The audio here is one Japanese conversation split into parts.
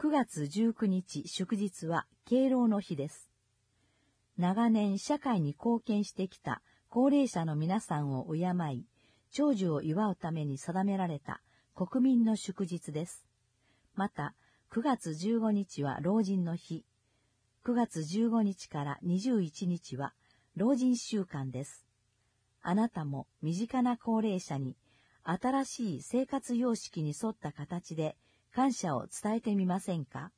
9月19日祝日は敬老の日です。長年社会に貢献してきた高齢者の皆さんを敬い、長寿を祝うために定められた国民の祝日です。また、9月15日は老人の日。9月15日から21日は老人週間です。あなたも身近な高齢者に新しい生活様式に沿った形で感謝を伝えてみませんか？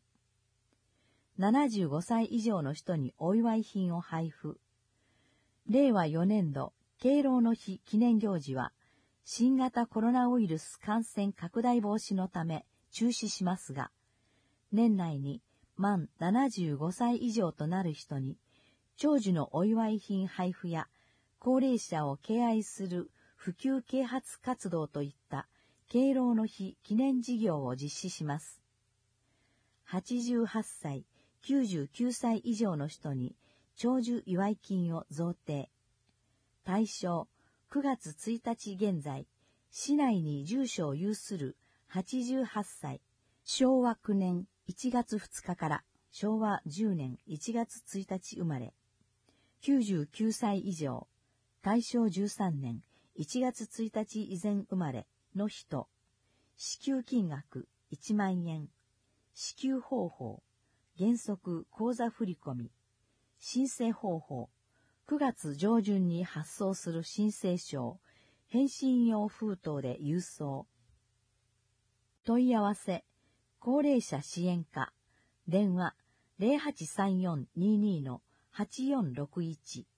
75 歳以上の人にお祝い品を配布。令和4年度敬老の日記念行事は新型コロナウイルス感染拡大防止のため中止しますが、年内に満75歳以上となる人に長寿のお祝い品配布や高齢者を敬愛する普及啓発活動といった敬老の日記念事業を実施します。88歳、99歳以上の人に長寿祝い金を贈呈。対象、9月1日現在、市内に住所を有する88歳、昭和9年1月2日から昭和10年1月1日生まれ、99歳以上、大正13年1月1日以前生まれの人、支給金額1万円、支給方法、原則口座振込、申請方法、9月上旬に発送する申請書を返信用封筒で郵送。問い合わせ、高齢者支援課、電話 083422-8461